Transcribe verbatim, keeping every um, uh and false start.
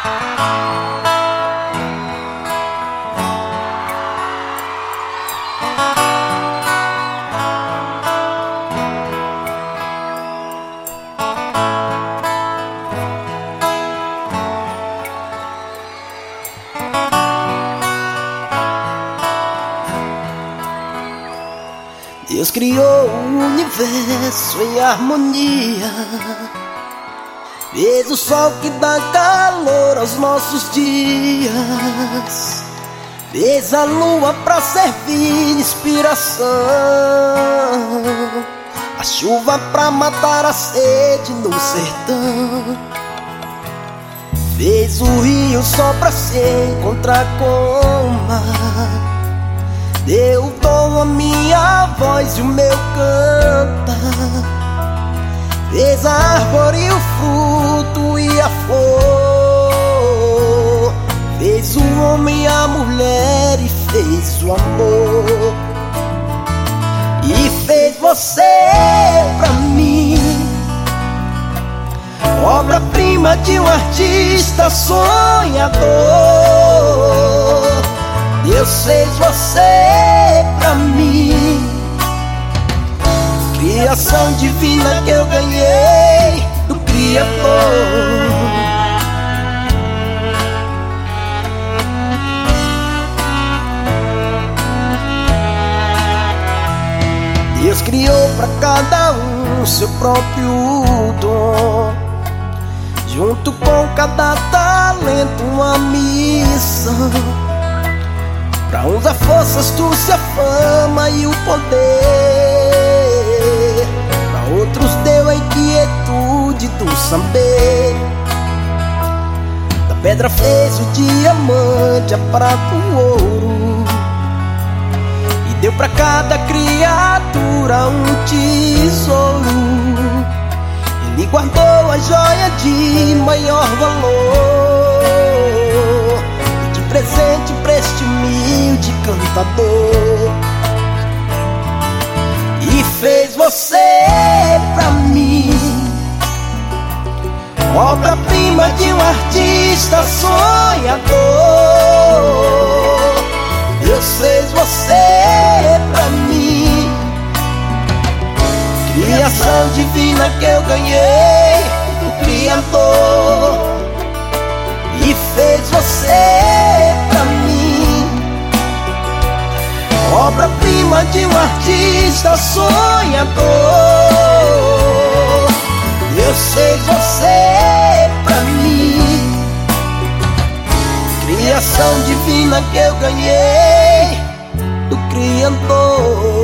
Deus criou o universo em harmonia, fez o sol que dá calor aos nossos dias, fez a lua pra servir inspiração, a chuva pra matar a sede no sertão, fez o rio só pra se encontrar com o mar, deu o dom a minha voz e o meu cantar, fez a árvore e o fruto e a flor, fez o homem e a mulher e fez o amor, e fez você pra mim, obra-prima de um artista sonhador. Deus fez você pra mim, criação divina que eu ganhei do Criador. Deus criou pra cada um seu próprio dom, junto com cada talento uma missão. Pra uns a força, astúcia, a fama e o poder, pra outros deu a inquietude do saber. Da pedra fez o diamante, a prata, o ouro, e deu pra cada criatura um tesouro. Ele guardou a joia de maior valor, de presente pra este humilde cantador, e fez você pra mim, obra-prima de um artista sonhador. Deus fez você pra mim, criação divina que eu ganhei do Criador, e fez você pra mim, obra-prima de um artista sonhador. Deus fez você pra mim, criação divina que eu ganhei do Criador.